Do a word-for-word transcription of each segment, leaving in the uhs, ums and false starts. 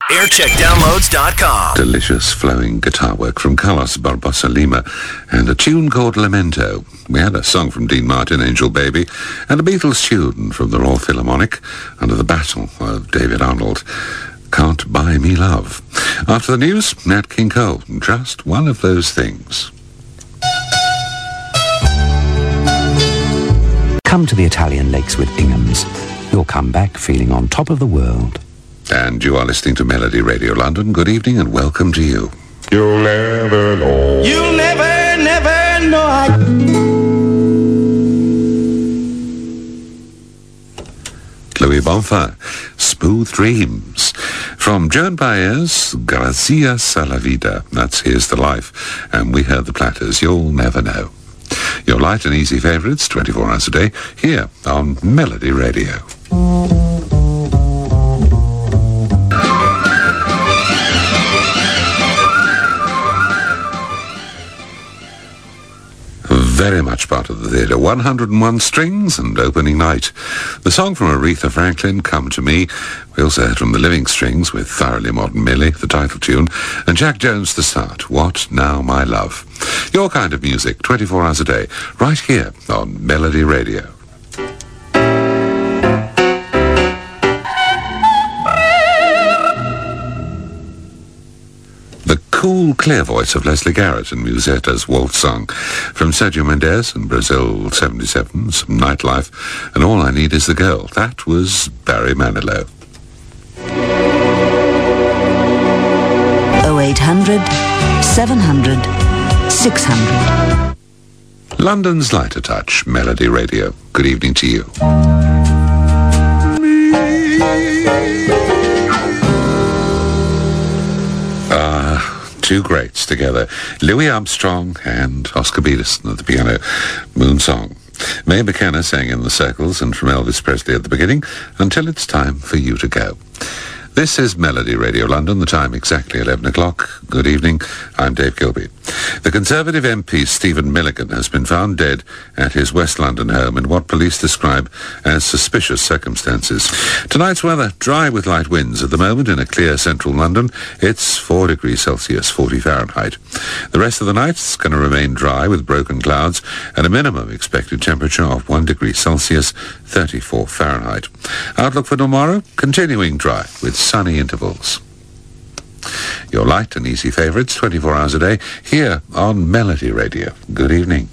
aircheck downloads dot com. Delicious flowing guitar work from Carlos Barbosa Lima and a tune called Lamento. We had a song from Dean Martin, Angel Baby, and a Beatles tune from the Royal Philharmonic under the battle of David Arnold, Can't Buy Me Love. After the news, Nat King Cole, Just One of Those Things. Come to the Italian lakes with Ingham's. You'll come back feeling on top of the world. And you are listening to Melody Radio London. Good evening and welcome to you. You'll never know. You'll never, never know. I... Louis Bonfin, Smooth Dreams. From Joan Baez, Gracias a la Vida. That's Here's the Life. And we heard the Platters, You'll Never Know. Your light and easy favourites, twenty-four hours a day, here on Melody Radio. Very much part of the theatre. one hundred and one strings and opening night. The song from Aretha Franklin, Come to Me. We also heard from the Living Strings with Thoroughly Modern Millie, the title tune, and Jack Jones to start, What Now My Love. Your kind of music, twenty-four hours a day, right here on Melody Radio. The cool, clear voice of Leslie Garrett and Musetta's Waltz Song. From Sergio Mendes and Brazil seventy-seven, some nightlife, and All I Need Is the Girl. That was Barry Manilow. oh eight hundred, seven hundred, six hundred. London's Lighter Touch, Melody Radio. Good evening to you. Ah, two greats together. Louis Armstrong and Oscar Peterson at the piano. Moon Song. Mae McKenna sang in the circles, and from Elvis Presley at the beginning, Until It's Time for You to Go. This is Melody Radio London, the time exactly eleven o'clock. Good evening, I'm Dave Gilby. The Conservative M P Stephen Milligan has been found dead at his West London home in what police describe as suspicious circumstances. Tonight's weather, dry with light winds at the moment in a clear central London. It's four degrees Celsius, forty Fahrenheit. The rest of the night is going to remain dry with broken clouds and a minimum expected temperature of one degree Celsius, thirty-four Fahrenheit. Outlook for tomorrow, continuing dry with sunny intervals. Your light and easy favourites, twenty-four hours a day, here on Melody Radio. Good evening.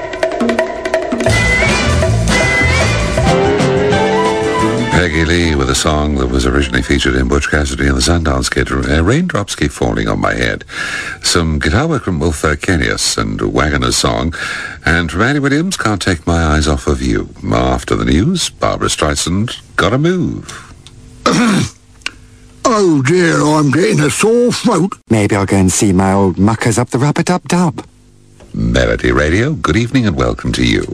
Peggy Lee with a song that was originally featured in Butch Cassidy and the Sundance Kid, uh, Raindrops Keep Falling on My Head. Some guitar work from Wilfer Kenius and Wagoner's Song. And from Andy Williams, Can't Take My Eyes Off of You. After the news, Barbara Streisand, Gotta Move. Oh dear, I'm getting a sore throat. Maybe I'll go and see my old muckers up the rub-a-dub-dub. Melody Radio, good evening and welcome to you.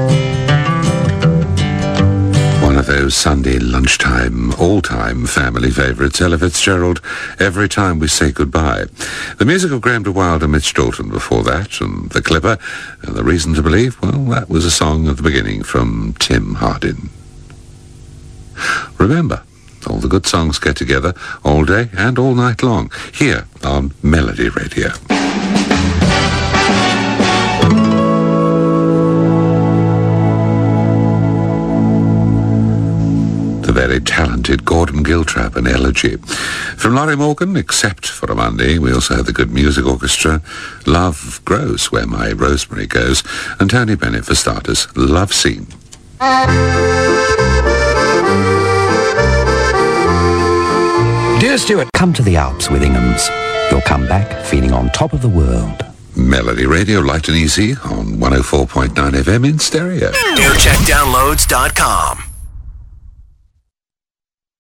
One of those Sunday lunchtime, all-time family favourites, Ella Fitzgerald, Every Time We Say Goodbye. The music of Graham DeWilde and Mitch Dalton before that, and The Clipper, and The Reason to Believe, well, that was a song at the beginning from Tim Hardin. Remember, all the good songs get together all day and all night long, here on Melody Radio. The very talented Gordon Giltrap, an elegy. From Laurie Morgan, Except for a Monday, we also have the Good Music Orchestra, Love Grows Where My Rosemary Goes, and Tony Bennett for starters, Love Scene. Dear Stuart, come to the Alps with Ingham's. You'll come back feeling on top of the world. Melody Radio, light and easy on one oh four point nine F M in stereo. aircheck downloads dot com.